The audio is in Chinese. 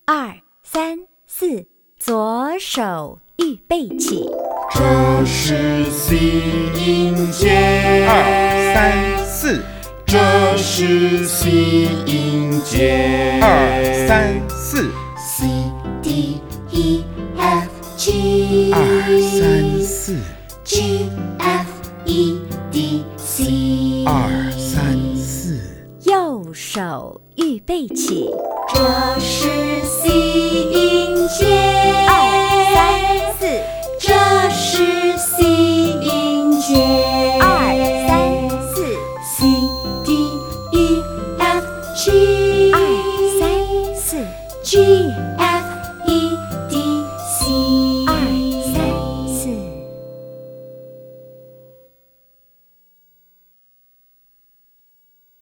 二三四，左手预备起。 这是 C 音阶， 二三四， 这是 C 音阶， 二三四， C D E F G， 二三四， G F E D C， 二三四， 右手预备起。 这是 C 音阶， 二三四， 这是 C 音阶， 二三四， C D E F G。